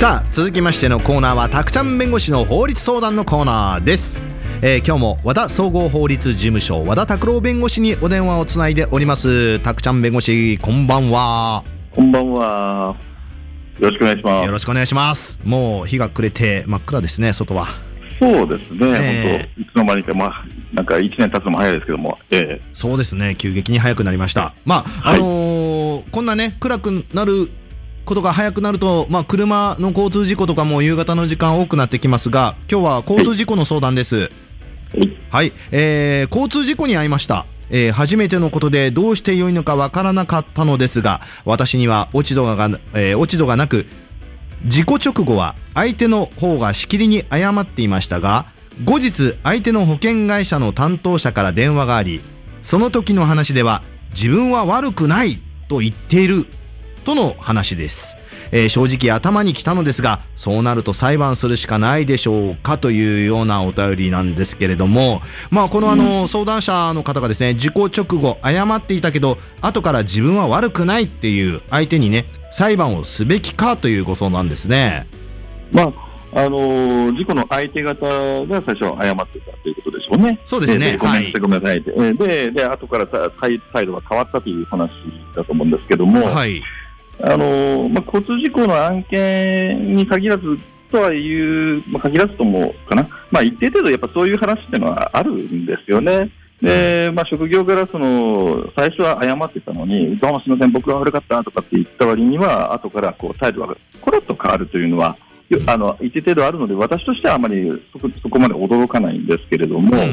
さあ続きましてのコーナーはたくちゃん弁護士の法律相談のコーナーです。今日も和田総合法律事務所和田拓郎弁護士にお電話をつないでおります。たくちゃん弁護士、こんばんは。 こんばんは。よろしくお願いします。 よろしくお願いします。もう日が暮れて真っ暗ですね、外は。 そうですね、本当いつの間にか、なんか1年経つのも早いですけども、 そうですね、急激に早くなりました。こんなね暗くなることが早くなると、車の交通事故とかも夕方の時間多くなってきますが、今日は交通事故の相談です。はい、交通事故に遭いました。初めてのことでどうしてよいのかわからなかったのですが、私には落ち度がなく、事故直後は相手の方がしきりに謝っていましたが、後日相手の保険会社の担当者から電話があり、その時の話では自分は悪くないと言っているとの話です。正直頭にきたのですが、そうなると裁判するしかないでしょうかというようなお便りなんですけれども、この相談者の方がですね、事故直後謝っていたけど後から自分は悪くないっていう相手にね、裁判をすべきかというご相談ですね。 事故の相手方が最初謝っていたということでしょうね。 そうですね。 ごめんなさい。で後から態度が変わったという話だと思うんですけども、 はい。 交通事故の案件に限らずとはいう、限らずともかな、一定程度やっぱそういう話っていうのはあるんですよね。で、職業柄最初は謝ってたのに、どうもすみません、僕が悪かったとかって言った割には後から態度がコロッと変わるというのは一定程度あるので、私としてはあまりそこまで驚かないんですけれども、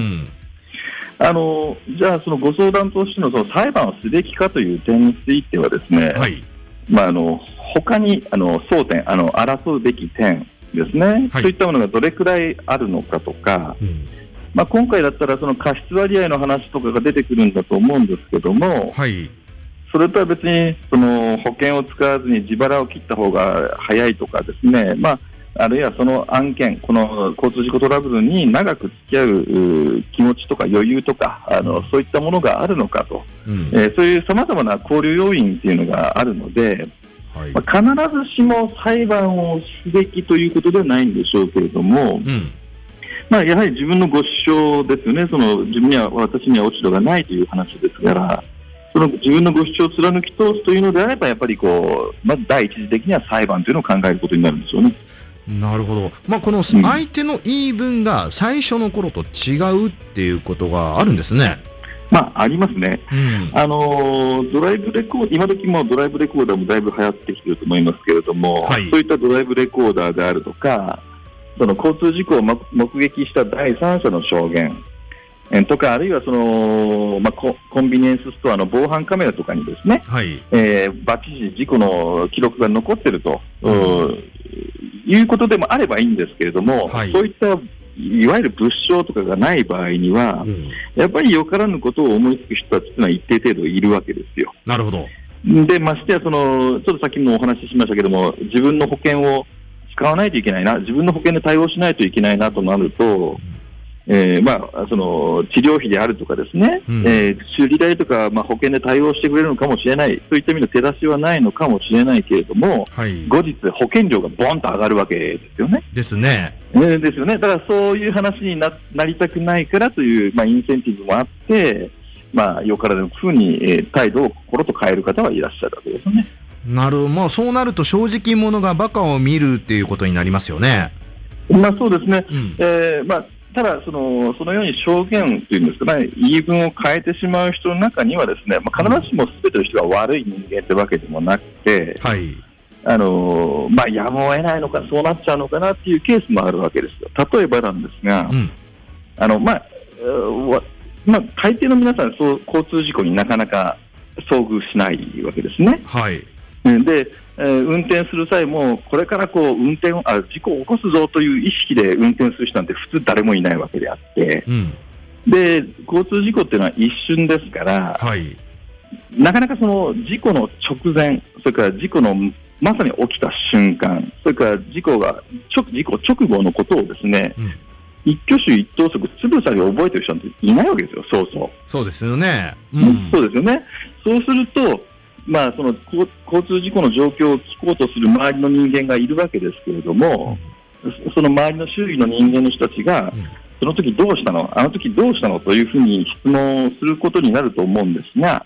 じゃあそのご相談としての裁判をすべきかという点についてはですね、 はい、 他に争点、争うべき点ですね、そういったものがどれくらいあるのかとか、今回だったらその過失割合の話とかが出てくるんだと思うんですけども、それとは別にその保険を使わずに自腹を切った方が早いとかですね、あるいはその案件、この交通事故トラブルに長く付き合う気持ちとか余裕とかそういったものがあるのかと、そういうさまざまな考慮要因というのがあるので、必ずしも裁判をすべきということではないんでしょうけれども、やはり自分のご主張ですよね。私には落ち度がないという話ですから、その自分のご主張を貫き通すというのであれば、やっぱりまず第一次的には裁判というのを考えることになるんでしょうね。 なるほど。この相手の言い分が最初の頃と違うっていうことがあるんですね。 ありますね。ドライブレコーダー、今時もドライブレコーダーもだいぶ流行ってきていると思いますけれども、そういったドライブレコーダーであるとか、その交通事故を目撃した第三者の証言とか、あるいはコンビニエンスストアの防犯カメラとかにですね、バッチリ事故の記録が残っていると、いうことでもあればいいんですけれども、そういったいわゆる物証とかがない場合には、やっぱりよからぬことを思いつく人たちというのは一定程度いるわけですよ。 なるほど。 でましてやちょっとさっきもお話ししましたけども、自分の保険を使わないといけないな、自分の保険で対応しないといけないなとなると、その治療費であるとかですね、修理代とか、保険で対応してくれるのかもしれない、そういった意味の手出しはないのかもしれないけれども、後日保険料がボンと上がるわけですよね。 ですね。 ですよね。だからそういう話に なりたくないからという、インセンティブもあって、よからぬふうに、態度を心と変える方はいらっしゃるわけですね。 そうなると正直者がバカを見るっていうことになりますよね。 そうですね。ただそのように証言というんですかね、言い分を変えてしまう人の中にはですね、必ずしも全ての人が悪い人間ってわけでもなくて、やむを得ないのか、そうなっちゃうのかなっていうケースもあるわけですよ。例えばなんですが、大抵の皆さん交通事故になかなか遭遇しないわけですね。で運転する際も、これから事故を起こすぞという意識で運転する人なんて普通誰もいないわけであって、で交通事故っていうのは一瞬ですから、なかなかその事故の直前、それから事故のまさに起きた瞬間、それから事故直後のことをですね、一挙手一投足つぶさに覚えてる人なんていないわけですよ。そうですよね。 そうですよね。 そうするとその交通事故の状況を聞こうとする周りの人間がいるわけですけれども、その周りの周囲の人間の人たちが、その時どうしたの、あの時どうしたのというふうに質問をすることになると思うんですが、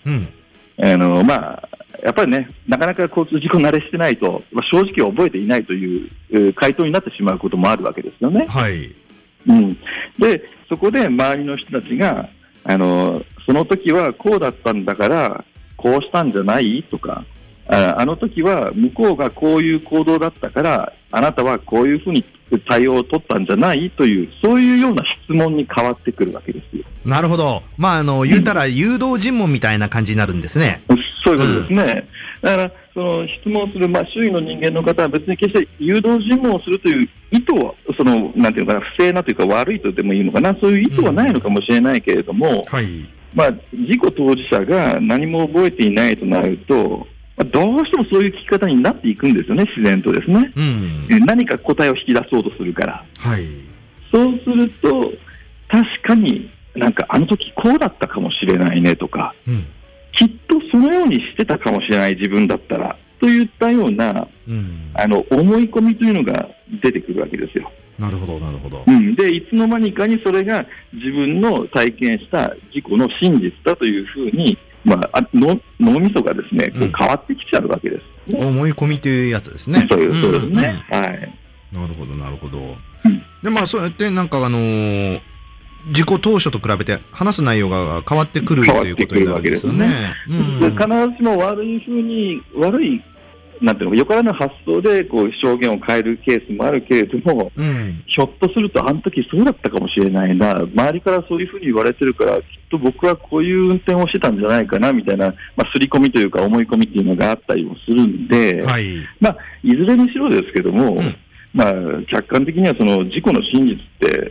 やっぱりね、なかなか交通事故慣れしてないと、正直覚えていないという回答になってしまうこともあるわけですよね。 はい。 で、そこで周りの人たちが、その時はこうだったんだからこうしたんじゃないとか、あの時は向こうがこういう行動だったからあなたはこういうふうに対応を取ったんじゃないという、そういうような質問に変わってくるわけですよ。 なるほど。言うたら誘導尋問みたいな感じになるんですね。 そういうことですね。だからその質問する、周囲の人間の方は別に決して誘導尋問をするという意図は、なんていうのかな、不正なというか悪いとでもいいのかな、そういう意図はないのかもしれないけれども、事故当事者が何も覚えていないとなると、どうしてもそういう聞き方になっていくんですよね、自然とですね。何か答えを引き出そうとするから。そうすると、確かになんかあの時こうだったかもしれないねとか、きっとそのようにしてたかもしれない自分だったらといったような、思い込みというのが出てくるわけですよ。 なるほどなるほど。 でいつの間にかにそれが自分の体験した事故の真実だというふうに、脳みそがですね、変わってきちゃうわけです、ね。 思い込みというやつですね。 そうですね。 なるほどなるほど。でそうやってなんか事故当初と比べて話す内容が変わってくるということになるんですよね。 必ずしも悪いなんていうの、よからぬ発想で証言を変えるケースもあるけれども、ひょっとするとあの時そうだったかもしれないな、周りからそういうふうに言われてるからきっと僕はこういう運転をしてたんじゃないかなみたいな、刷り込みというか思い込みっていうのがあったりもするんで、いずれにしろですけども、客観的にはその事故の真実って、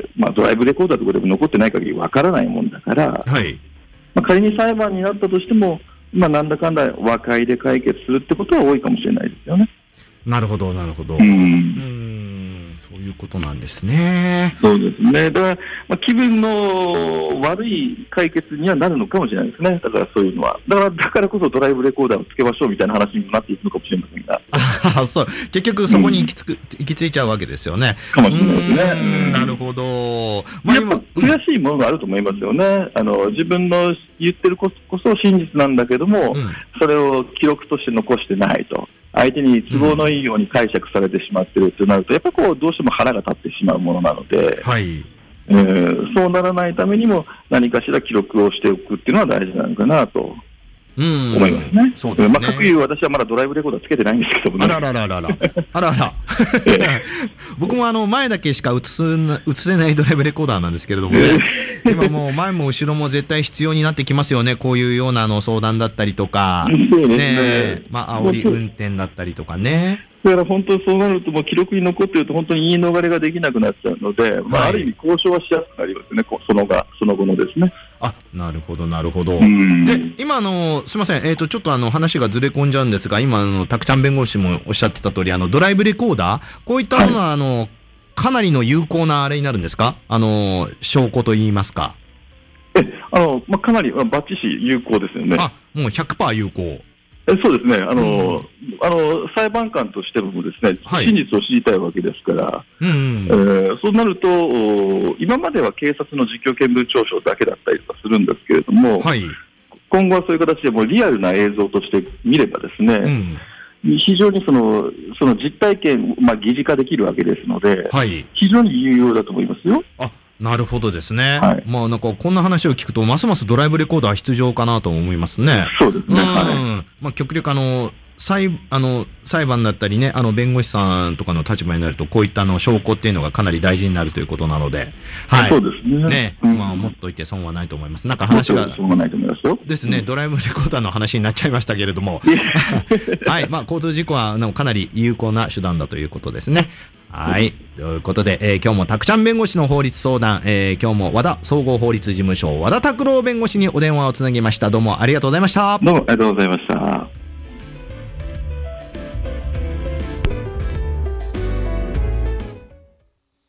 ドライブレコーダーとかでも残ってない限りわからないもんだから、仮に裁判になったとしても、なんだかんだ和解で解決するってことは多いかもしれないですよね。 なるほどなるほど。そういうことなんですね。 そうですね。だから、気分の悪い解決にはなるのかもしれないですね。だからそういうのは。だからこそドライブレコーダーをつけましょうみたいな話になっていくのかもしれませんが。 そう。結局そこに行き着いちゃうわけですよね。 かもしれないですね。 なるほど。 やっぱ悔しいものがあると思いますよね。自分の言ってるこそ真実なんだけども、それを記録として残してないと。相手に都合のいいように解釈されてしまっているとなると、やっぱりどうしても腹が立ってしまうものなので、そうならないためにも何かしら記録をしておくっていうのは大事なのかなと思いますね。 そうですね。 各有私はまだドライブレコーダーつけてないんですけどもね。 あら僕も前だけしか映せないドライブレコーダーなんですけれどもね、今もう前も後ろも絶対必要になってきますよね。こういうような相談だったりとか、煽り運転だったりとかね。 だから本当にそうなると、もう記録に残っていると本当に言い逃れができなくなっちゃうので、ある意味交渉はしやすくなりますね、その後のですね。 なるほどなるほど。で今すみません、ちょっと話がずれ込んじゃうんですが、今たくちゃん弁護士もおっしゃってた通り、ドライブレコーダー、こういったものはかなりの有効なあれになるんですか、証拠といいますか。 かなりバッチシ有効ですよね。 もう 100% 有効。 そうですね。裁判官としてもですね、真実を知りたいわけですから、そうなると、今までは警察の実況見分調書だけだったりとかするんですけれども、今後はそういう形でもうリアルな映像として見ればですね、非常にその実体験を疑似化できるわけですので、非常に有用だと思いますよ。 なるほどですね。なんかこんな話を聞くとますますドライブレコーダー必要かなと思いますね。 そうですね。 極力裁判だったりね、弁護士さんとかの立場になるとこういった証拠っていうのがかなり大事になるということなので、 そうですね。 持っといて損はないと思います。なんか話が損はないと思いますよ。 ですね、ドライブレコーダーの話になっちゃいましたけれども、交通事故はかなり有効な手段だということですね。ということで、今日もたくちゃん弁護士の法律相談、今日も和田総合法律事務所和田拓郎弁護士にお電話をつなぎました。どうもありがとうございました。 どうもありがとうございました。